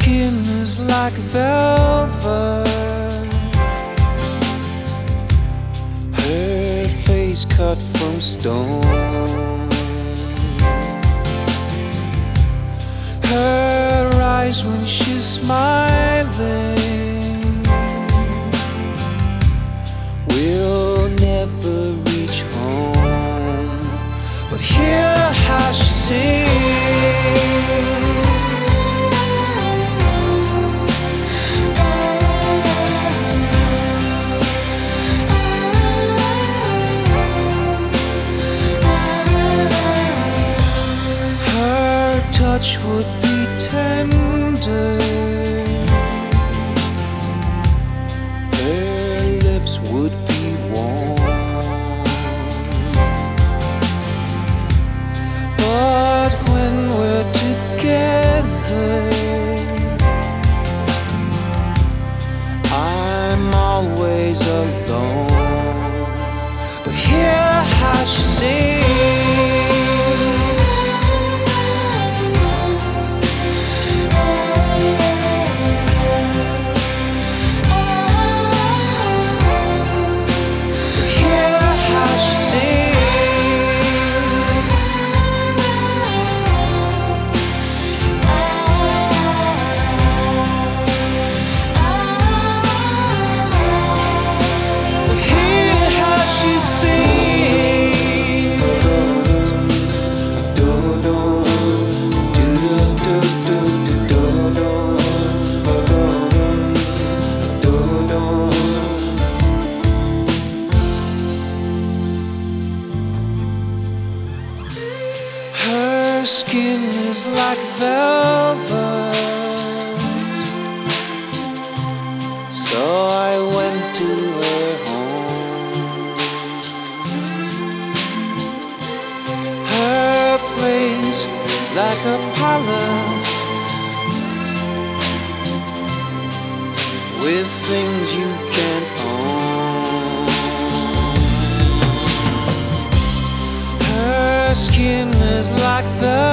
skin is like velvet, her face cut from stone, her eyes when she's smiling will never reach home, but hear how she sings. Touch would be tender, her lips would be warm, but when we're together, I'm always alone, but hear how she sings. Her skin is like velvet, so I went to her home. Her place like a palace, with things you can't own. Her skin is like velvet,